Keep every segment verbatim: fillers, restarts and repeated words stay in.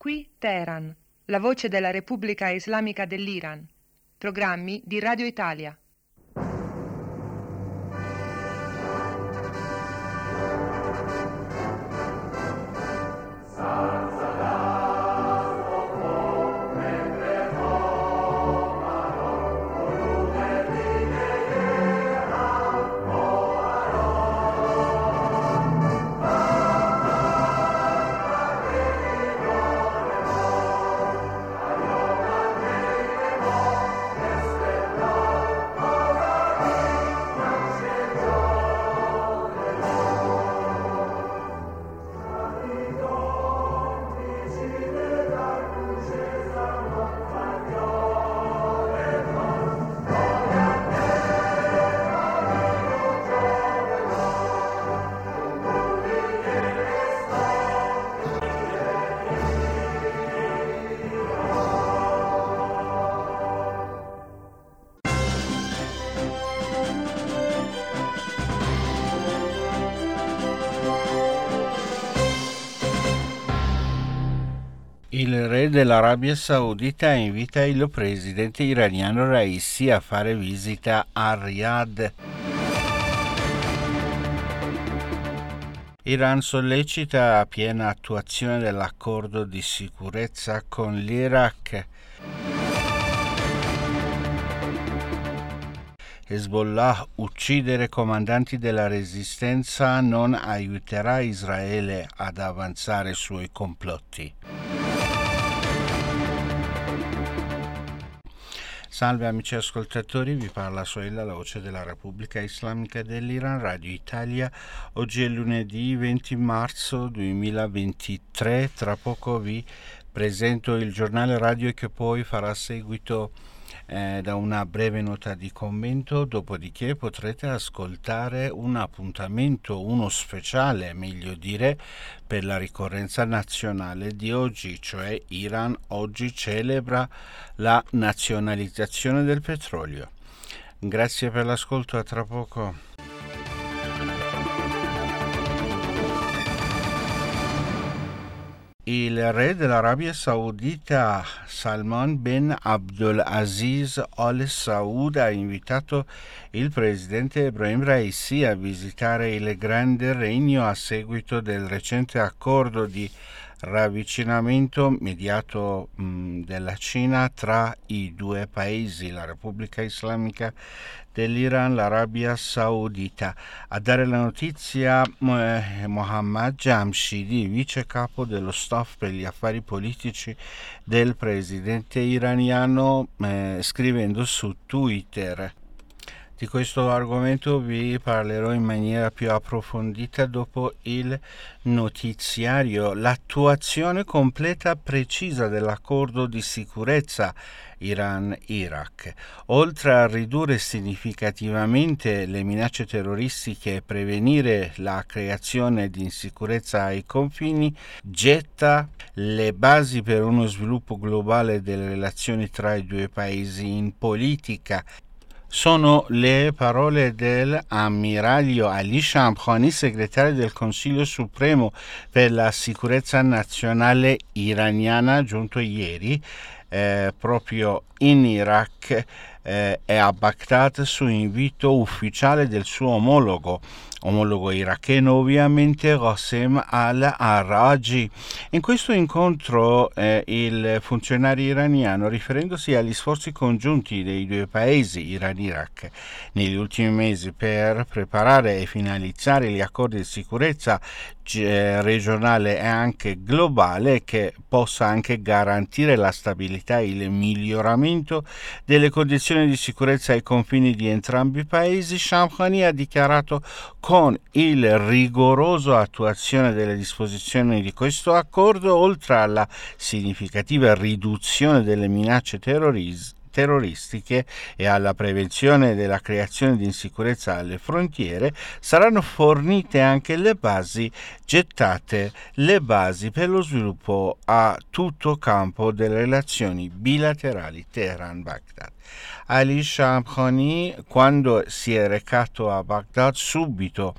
Qui Teheran, la voce della Repubblica Islamica dell'Iran. Programmi di Radio Italia. Il re dell'Arabia Saudita invita il presidente iraniano Raisi a fare visita a Riyadh. Iran sollecita piena attuazione dell'accordo di sicurezza con l'Iraq. Hezbollah, uccidere comandanti della resistenza non aiuterà Israele ad avanzare sui complotti. Salve amici ascoltatori, vi parla Soela, la voce della Repubblica Islamica dell'Iran, Radio Italia. Oggi è lunedì venti marzo duemilaventitré, tra poco vi presento il giornale radio che poi farà seguito eh, da una breve nota di commento, dopodiché potrete ascoltare un appuntamento, uno speciale, meglio dire, per la ricorrenza nazionale di oggi, cioè Iran oggi celebra la nazionalizzazione del petrolio. Grazie per l'ascolto, a tra poco. Il re dell'Arabia Saudita Salman bin Abdulaziz Al Saud ha invitato il presidente Ebrahim Raisi a visitare il Grande Regno a seguito del recente accordo di ravvicinamento mediato mh, della Cina tra i due paesi, la Repubblica Islamica dell'Iran, l'Arabia Saudita. A dare la notizia eh, Mohammad Jamshidi, vice capo dello staff per gli affari politici del presidente iraniano, eh, scrivendo su Twitter. Di questo argomento vi parlerò in maniera più approfondita dopo il notiziario. L'attuazione completa precisa dell'accordo di sicurezza Iran-Iraq, oltre a ridurre significativamente le minacce terroristiche e prevenire la creazione di insicurezza ai confini, getta le basi per uno sviluppo globale delle relazioni tra i due paesi in politica. Sono le parole dell'ammiraglio Ali Shamkhani, segretario del Consiglio Supremo per la Sicurezza Nazionale iraniana, giunto ieri eh, proprio in Iraq eh, e a Baghdad su invito ufficiale del suo omologo, omologo iracheno ovviamente, Qasem al-Arraji. In questo incontro eh, il funzionario iraniano, riferendosi agli sforzi congiunti dei due paesi, Iran e Iraq, negli ultimi mesi per preparare e finalizzare gli accordi di sicurezza eh, regionale e anche globale che possa anche garantire la stabilità e il miglioramento delle condizioni di sicurezza ai confini di entrambi i paesi, Shamkhani ha dichiarato: con il rigoroso attuazione delle disposizioni di questo accordo, oltre alla significativa riduzione delle minacce terroristiche terroristiche e alla prevenzione della creazione di insicurezza alle frontiere, saranno fornite anche le basi gettate le basi per lo sviluppo a tutto campo delle relazioni bilaterali Teheran-Baghdad. Ali Shamkhani, quando si è recato a Baghdad, subito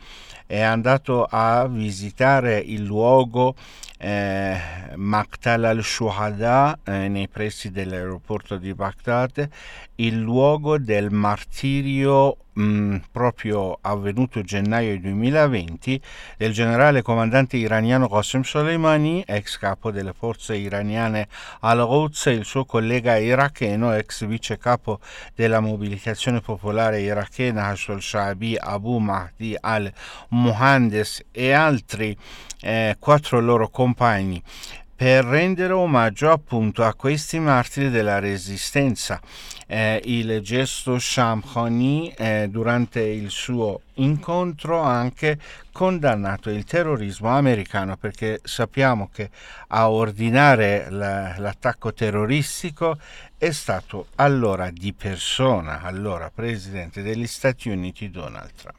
è andato a visitare il luogo eh, Maqtal al-Shuhada eh, nei pressi dell'aeroporto di Baghdad, il luogo del martirio mh, proprio avvenuto gennaio duemilaventi del generale comandante iraniano Qasem Soleimani, ex capo delle forze iraniane al-Quds, e il suo collega iracheno, ex vice capo della mobilitazione popolare irachena Hashd al-Shaabi Abu Mahdi al-Muhandes e altri eh, quattro loro compagni, per rendere omaggio appunto a questi martiri della resistenza. Eh, il gesto Shamkhani eh, durante il suo incontro ha anche condannato il terrorismo americano, perché sappiamo che a ordinare la, l'attacco terroristico è stato allora di persona, allora presidente degli Stati Uniti Donald Trump.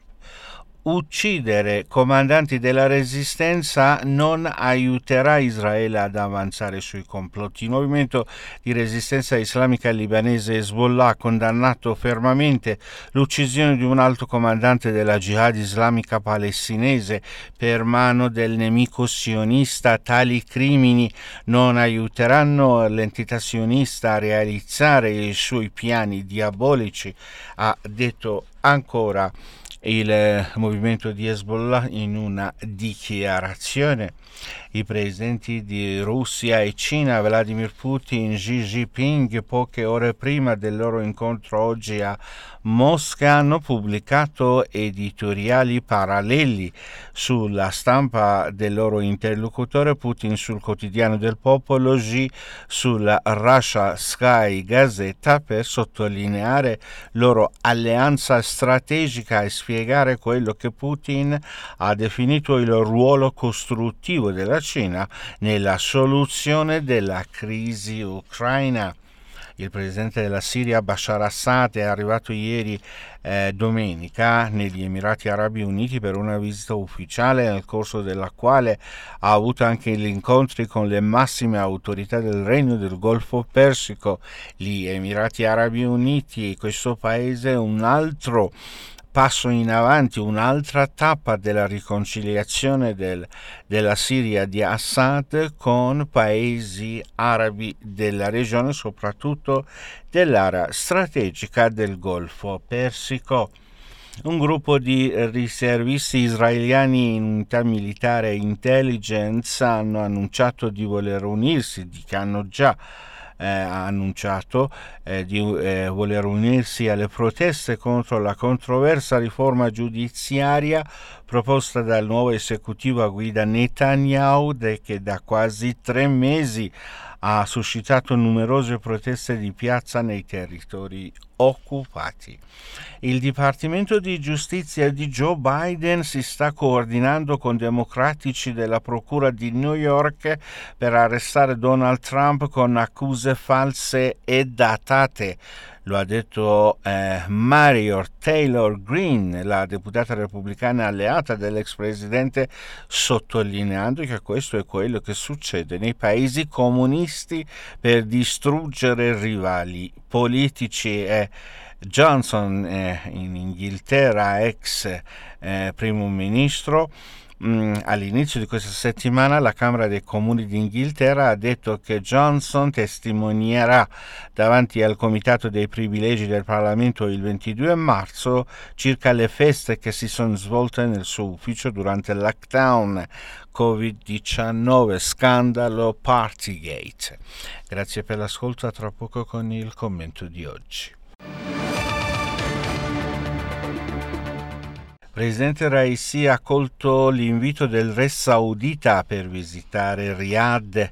Uccidere comandanti della resistenza non aiuterà Israele ad avanzare sui complotti. Il movimento di resistenza islamica libanese Hezbollah ha condannato fermamente l'uccisione di un alto comandante della Jihad islamica palestinese per mano del nemico sionista. Tali crimini non aiuteranno l'entità sionista a realizzare i suoi piani diabolici, ha detto ancora il movimento di Hezbollah in una dichiarazione. I presidenti di Russia e Cina, Vladimir Putin e Xi Jinping, poche ore prima del loro incontro oggi a Mosca, hanno pubblicato editoriali paralleli sulla stampa del loro interlocutore, Putin sul Quotidiano del Popolo, Xi sulla Russia Sky Gazzetta, per sottolineare loro alleanza strategica e spiegare quello che Putin ha definito il ruolo costruttivo della Cina nella soluzione della crisi ucraina. Il presidente della Siria Bashar Assad è arrivato ieri eh, domenica negli Emirati Arabi Uniti per una visita ufficiale, nel corso della quale ha avuto anche gli incontri con le massime autorità del Regno del Golfo Persico. Gli Emirati Arabi Uniti, questo paese, è un altro passo in avanti, un'altra tappa della riconciliazione del, della Siria di Assad con paesi arabi della regione, soprattutto dell'area strategica del Golfo Persico. Un gruppo di riservisti israeliani in unità militare e intelligence hanno annunciato di voler unirsi, di che hanno già Eh, ha annunciato eh, di eh, voler unirsi alle proteste contro la controversa riforma giudiziaria proposta dal nuovo esecutivo a guida Netanyahu, de, che da quasi tre mesi ha suscitato numerose proteste di piazza nei territori occupati. Il Dipartimento di Giustizia di Joe Biden si sta coordinando con democratici della Procura di New York per arrestare Donald Trump con accuse false e datate. Lo ha detto eh, Marjorie Taylor Greene, la deputata repubblicana alleata dell'ex presidente, sottolineando che questo è quello che succede nei paesi comunisti per distruggere rivali politici. Eh, Johnson eh, in Inghilterra, ex eh, primo ministro, mh, all'inizio di questa settimana la Camera dei Comuni d'Inghilterra ha detto che Johnson testimonierà davanti al Comitato dei privilegi del Parlamento il ventidue marzo circa le feste che si sono svolte nel suo ufficio durante il lockdown covid diciannove, scandalo Partygate. Grazie per l'ascolto, a tra poco con il commento di oggi. Il presidente Raisi ha accolto l'invito del re saudita per visitare Riyadh.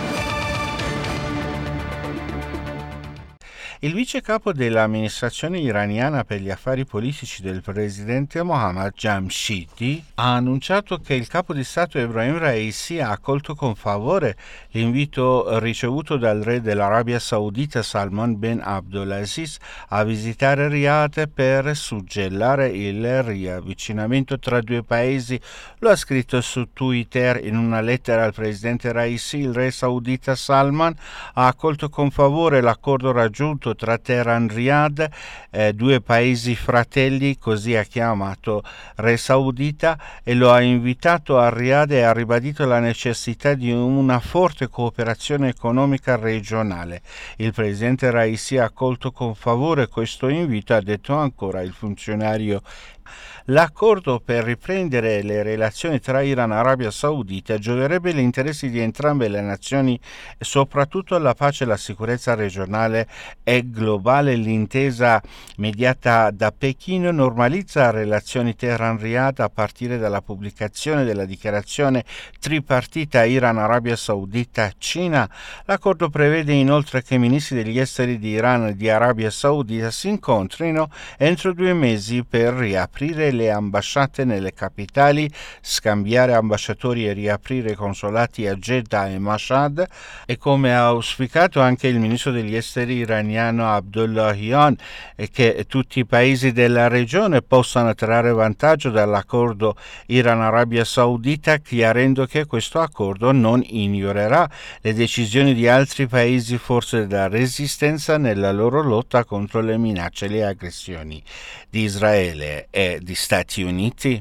Il vice capo dell'amministrazione iraniana per gli affari politici del presidente Mohammad Jamshidi ha annunciato che il capo di Stato Ebrahim Raisi ha accolto con favore l'invito ricevuto dal re dell'Arabia Saudita Salman bin Abdulaziz a visitare Riyadh per suggellare il riavvicinamento tra due paesi. Lo ha scritto su Twitter in una lettera al presidente Raisi. Il re saudita Salman ha accolto con favore l'accordo raggiunto accordo tra Teheran e Riyadh, eh, due paesi fratelli, così ha chiamato Re Saudita, e lo ha invitato a Riyadh e ha ribadito la necessità di una forte cooperazione economica regionale. Il presidente Raisi ha accolto con favore questo invito, ha detto ancora il funzionario. L'accordo per riprendere le relazioni tra Iran e Arabia Saudita gioverebbe gli interessi di entrambe le nazioni e soprattutto la pace e la sicurezza regionale e globale. L'intesa mediata da Pechino normalizza relazioni Teheran-Riyadh a partire dalla pubblicazione della dichiarazione tripartita Iran-Arabia Saudita-Cina. L'accordo prevede inoltre che i ministri degli esteri di Iran e di Arabia Saudita si incontrino entro due mesi per riaprire le ambasciate nelle capitali, scambiare ambasciatori e riaprire consolati a Jeddah e Mashhad, e come ha auspicato anche il ministro degli esteri iraniano Abdullahian, e che tutti i paesi della regione possano trarre vantaggio dall'accordo Iran-Arabia Saudita, chiarendo che questo accordo non ignorerà le decisioni di altri paesi forze della resistenza nella loro lotta contro le minacce e le aggressioni di Israele e di Stati Uniti.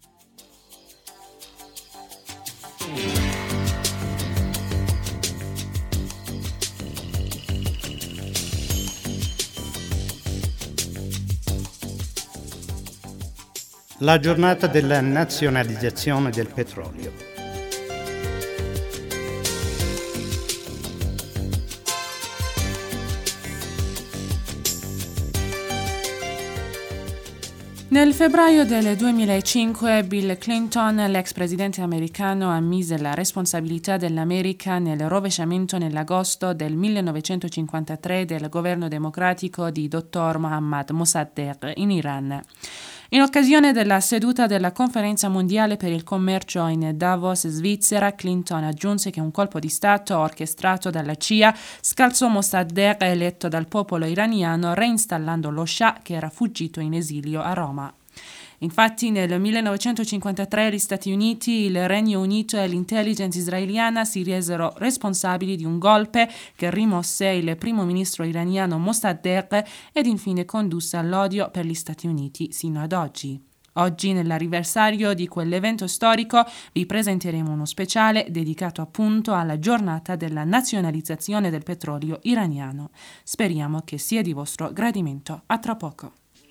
La giornata della nazionalizzazione del petrolio. Nel febbraio del duemilacinque Bill Clinton, l'ex presidente americano, ammise la responsabilità dell'America nel rovesciamento nell'agosto del millenovecentocinquantatré del governo democratico di dottor Mohammad Mossadegh in Iran. In occasione della seduta della Conferenza mondiale per il commercio in Davos, Svizzera, Clinton aggiunse che un colpo di Stato orchestrato dalla C I A scalzò Mossadegh, eletto dal popolo iraniano, reinstallando lo Shah che era fuggito in esilio a Roma. Infatti nel millenovecentocinquantatré gli Stati Uniti, il Regno Unito e l'intelligence israeliana si resero responsabili di un golpe che rimosse il primo ministro iraniano Mossadegh ed infine condusse all'odio per gli Stati Uniti sino ad oggi. Oggi, nell'anniversario di quell'evento storico, vi presenteremo uno speciale dedicato appunto alla giornata della nazionalizzazione del petrolio iraniano. Speriamo che sia di vostro gradimento. A tra poco.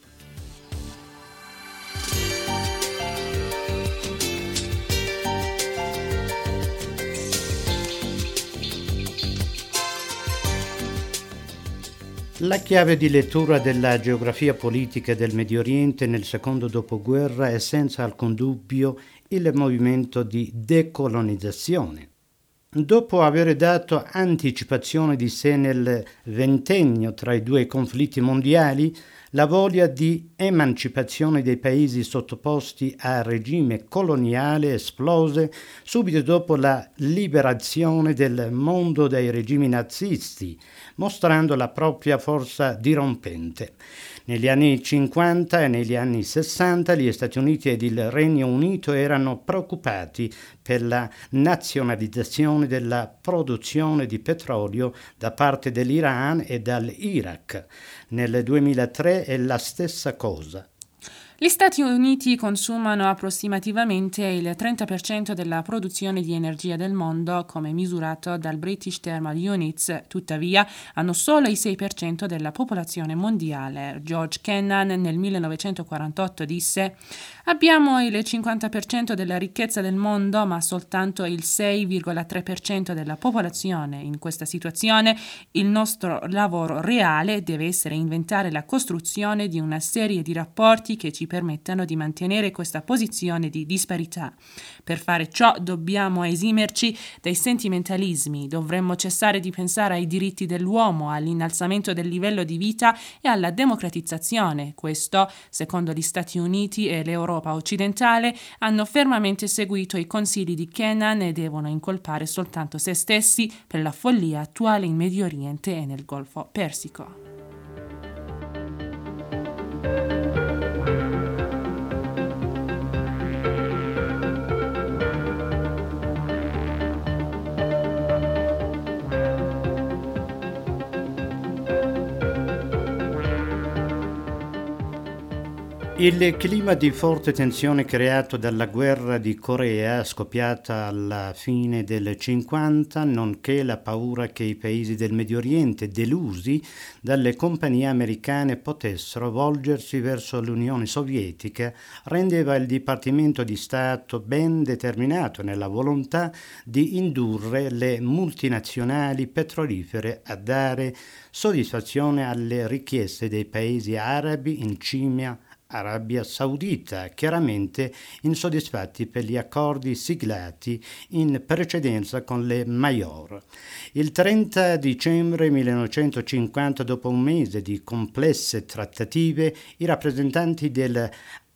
La chiave di lettura della geografia politica del Medio Oriente nel secondo dopoguerra è senza alcun dubbio il movimento di decolonizzazione. Dopo aver dato anticipazione di sé nel ventennio tra i due conflitti mondiali, la voglia di emancipazione dei paesi sottoposti a regime coloniale esplose subito dopo la liberazione del mondo dai regimi nazisti, mostrando la propria forza dirompente. Negli anni cinquanta e negli anni sessanta gli Stati Uniti ed il Regno Unito erano preoccupati per la nazionalizzazione della produzione di petrolio da parte dell'Iran e dall'Iraq. Nel duemilatré è la stessa cosa. Gli Stati Uniti consumano approssimativamente il trenta per cento della produzione di energia del mondo, come misurato dal British Thermal Units, tuttavia hanno solo il sei per cento della popolazione mondiale. George Kennan nel millenovecentoquarantotto disse: «Abbiamo il cinquanta per cento della ricchezza del mondo, ma soltanto il sei virgola tre per cento della popolazione. In questa situazione il nostro lavoro reale deve essere inventare la costruzione di una serie di rapporti che ci permettano di mantenere questa posizione di disparità. Per fare ciò dobbiamo esimerci dai sentimentalismi, dovremmo cessare di pensare ai diritti dell'uomo, all'innalzamento del livello di vita e alla democratizzazione. Questo, secondo gli Stati Uniti e l'Europa occidentale, hanno fermamente seguito i consigli di Kennan e devono incolpare soltanto se stessi per la follia attuale in Medio Oriente e nel Golfo Persico». Il clima di forte tensione creato dalla guerra di Corea, scoppiata alla fine del cinquanta, nonché la paura che i paesi del Medio Oriente, delusi dalle compagnie americane, potessero volgersi verso l'Unione Sovietica, rendeva il Dipartimento di Stato ben determinato nella volontà di indurre le multinazionali petrolifere a dare soddisfazione alle richieste dei paesi arabi in cima Arabia Saudita, chiaramente insoddisfatti per gli accordi siglati in precedenza con le Major. Il trenta dicembre millenovecentocinquanta, dopo un mese di complesse trattative, i rappresentanti del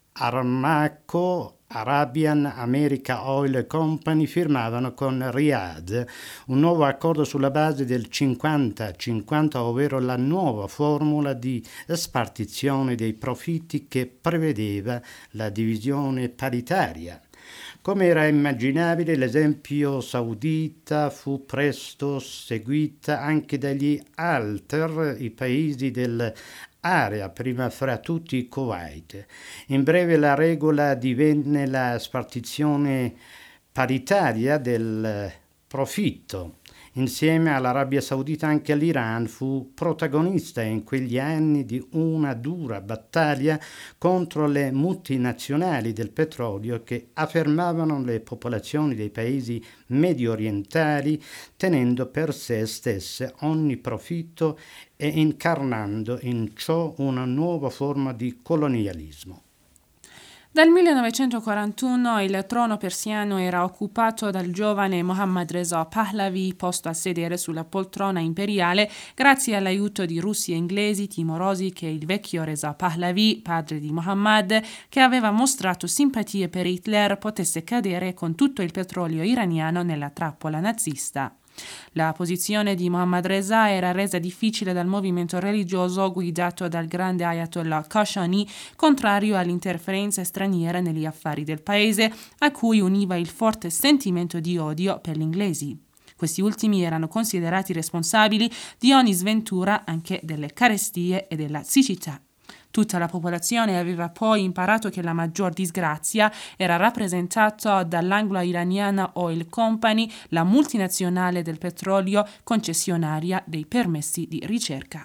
Aramco Arabian America Oil Company firmavano con Riyadh un nuovo accordo sulla base del cinquanta cinquanta, ovvero la nuova formula di spartizione dei profitti che prevedeva la divisione paritaria. Come era immaginabile, l'esempio saudita fu presto seguita anche dagli altri, i paesi del area, prima fra tutti Kuwait. In breve la regola divenne la spartizione paritaria del profitto. Insieme all'Arabia Saudita anche l'Iran fu protagonista in quegli anni di una dura battaglia contro le multinazionali del petrolio che affermavano le popolazioni dei paesi medio orientali, tenendo per sé stesse ogni profitto e incarnando in ciò una nuova forma di colonialismo. Dal millenovecentoquarantuno il trono persiano era occupato dal giovane Mohammad Reza Pahlavi, posto a sedere sulla poltrona imperiale grazie all'aiuto di russi e inglesi timorosi che il vecchio Reza Pahlavi, padre di Mohammad, che aveva mostrato simpatie per Hitler, potesse cadere con tutto il petrolio iraniano nella trappola nazista. La posizione di Mohammad Reza era resa difficile dal movimento religioso guidato dal grande Ayatollah Kashani, contrario alle interferenze straniere negli affari del paese, a cui univa il forte sentimento di odio per gli inglesi. Questi ultimi erano considerati responsabili di ogni sventura, anche delle carestie e della siccità. Tutta la popolazione aveva poi imparato che la maggior disgrazia era rappresentata dall'anglo-iraniana Oil Company, la multinazionale del petrolio concessionaria dei permessi di ricerca.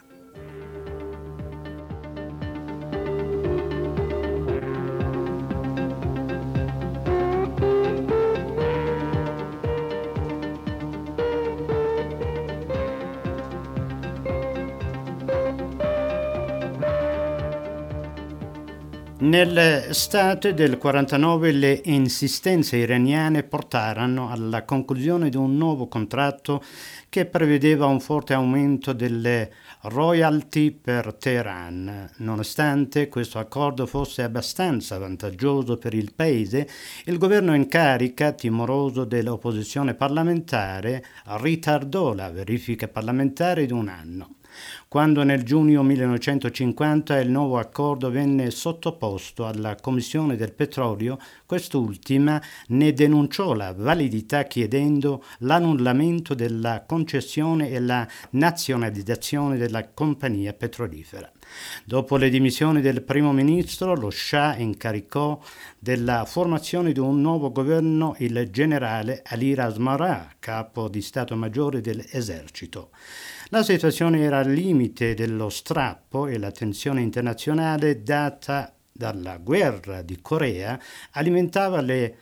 Nell'estate del quarantanove le insistenze iraniane portarono alla conclusione di un nuovo contratto che prevedeva un forte aumento delle royalty per Teheran. Nonostante questo accordo fosse abbastanza vantaggioso per il paese, il governo in carica, timoroso dell'opposizione parlamentare, ritardò la verifica parlamentare di un anno. Quando nel giugno millenovecentocinquanta il nuovo accordo venne sottoposto alla Commissione del Petrolio, quest'ultima ne denunciò la validità chiedendo l'annullamento della concessione e la nazionalizzazione della compagnia petrolifera. Dopo le dimissioni del primo ministro, lo Shah incaricò della formazione di un nuovo governo il generale Ali Razmarah, capo di Stato Maggiore dell'esercito. La situazione era al limite dello strappo e la tensione internazionale data dalla guerra di Corea alimentava le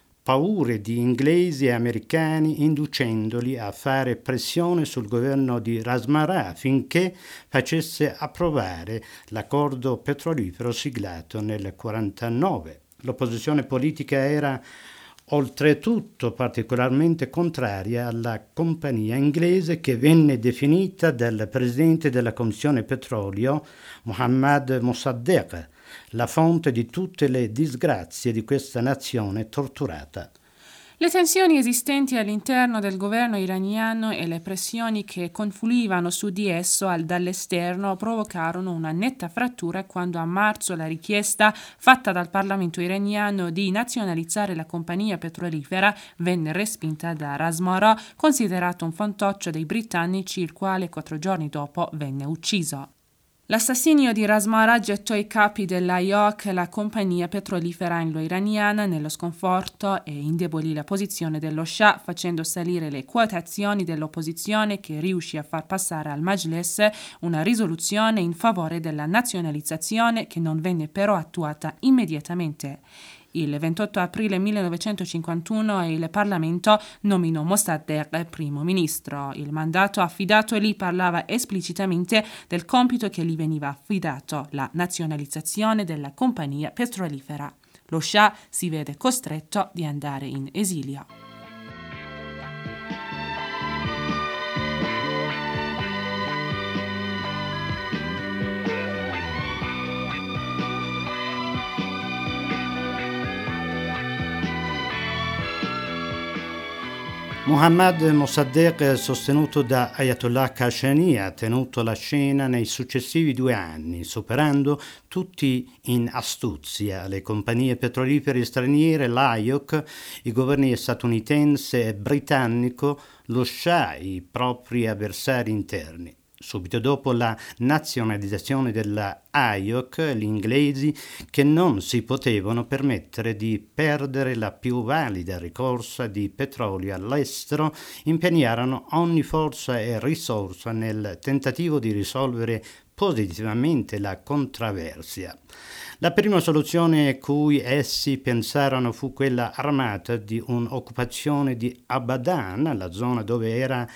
paure di inglesi e americani, inducendoli a fare pressione sul governo di Razmarah affinché facesse approvare l'accordo petrolifero siglato nel quarantanove. L'opposizione politica era oltretutto particolarmente contraria alla compagnia inglese che venne definita dal presidente della Commissione Petrolio, Mohammad Mossadegh, la fonte di tutte le disgrazie di questa nazione torturata. Le tensioni esistenti all'interno del governo iraniano e le pressioni che confluivano su di esso dall'esterno provocarono una netta frattura quando a marzo la richiesta fatta dal Parlamento iraniano di nazionalizzare la compagnia petrolifera venne respinta da Razmarah, considerato un fantoccio dei britannici, il quale quattro giorni dopo venne ucciso. L'assassinio di Ras Marah gettò i capi dell'A I O C, la compagnia petrolifera anglo-iraniana, nello sconforto e indebolì la posizione dello Shah, facendo salire le quotazioni dell'opposizione, che riuscì a far passare al Majlis una risoluzione in favore della nazionalizzazione, che non venne però attuata immediatamente. Il ventotto aprile millenovecentocinquantuno il Parlamento nominò Mossadegh primo ministro. Il mandato affidatogli parlava esplicitamente del compito che gli veniva affidato, la nazionalizzazione della compagnia petrolifera. Lo Shah si vede costretto di andare in esilio. Mohammad Mossadegh, sostenuto da Ayatollah Khashoggi, ha tenuto la scena nei successivi due anni, superando tutti in astuzia le compagnie petrolifere straniere, l'A I O C, i governi statunitense e britannico, lo Shah, i propri avversari interni. Subito dopo la nazionalizzazione della A I O C, gli inglesi, che non si potevano permettere di perdere la più valida risorsa di petrolio all'estero, impegnarono ogni forza e risorsa nel tentativo di risolvere positivamente la controversia. La prima soluzione a cui essi pensarono fu quella armata di un'occupazione di Abadan, la zona dove era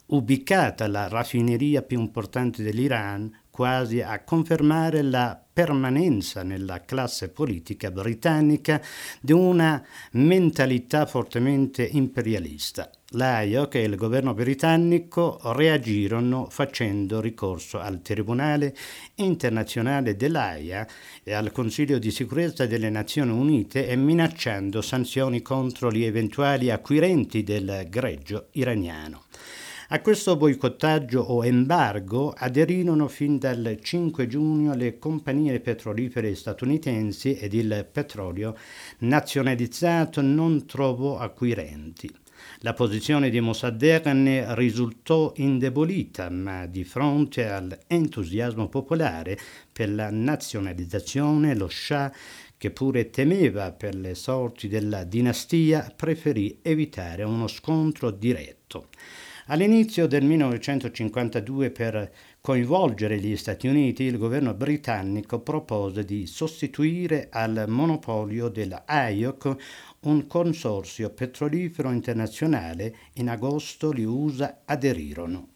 ubicata la raffineria più importante dell'Iran, quasi a confermare la permanenza nella classe politica britannica di una mentalità fortemente imperialista. L'A I O C e il governo britannico reagirono facendo ricorso al Tribunale internazionale dell'Aia e al Consiglio di sicurezza delle Nazioni Unite e minacciando sanzioni contro gli eventuali acquirenti del greggio iraniano. A questo boicottaggio o embargo aderirono fin dal cinque giugno le compagnie petrolifere statunitensi ed il petrolio nazionalizzato non trovò acquirenti. La posizione di Mossadegh ne risultò indebolita, ma di fronte all'entusiasmo popolare per la nazionalizzazione, lo Shah, che pure temeva per le sorti della dinastia, preferì evitare uno scontro diretto. All'inizio del millenovecentocinquantadue, per coinvolgere gli Stati Uniti, il governo britannico propose di sostituire al monopolio della A I O C un consorzio petrolifero internazionale. In agosto gli U S A aderirono.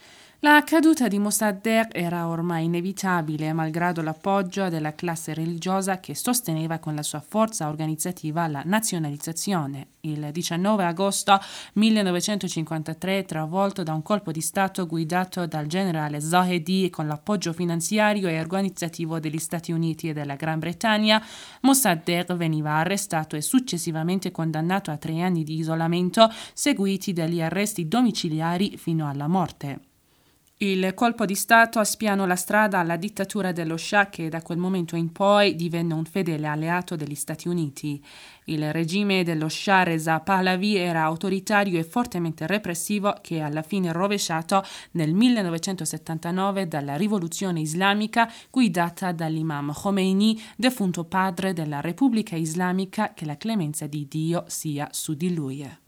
La caduta di Mossadegh era ormai inevitabile, malgrado l'appoggio della classe religiosa che sosteneva con la sua forza organizzativa la nazionalizzazione. Il diciannove agosto millenovecentocinquantatré, travolto da un colpo di Stato guidato dal generale Zahedi con l'appoggio finanziario e organizzativo degli Stati Uniti e della Gran Bretagna, Mossadegh veniva arrestato e successivamente condannato a tre anni di isolamento, seguiti dagli arresti domiciliari fino alla morte. Il colpo di Stato spianò la strada alla dittatura dello Shah, che da quel momento in poi divenne un fedele alleato degli Stati Uniti. Il regime dello Shah Reza Pahlavi era autoritario e fortemente repressivo, che alla fine rovesciato nel millenovecentosettantanove dalla rivoluzione islamica guidata dall'imam Khomeini, defunto padre della Repubblica Islamica, che la clemenza di Dio sia su di lui.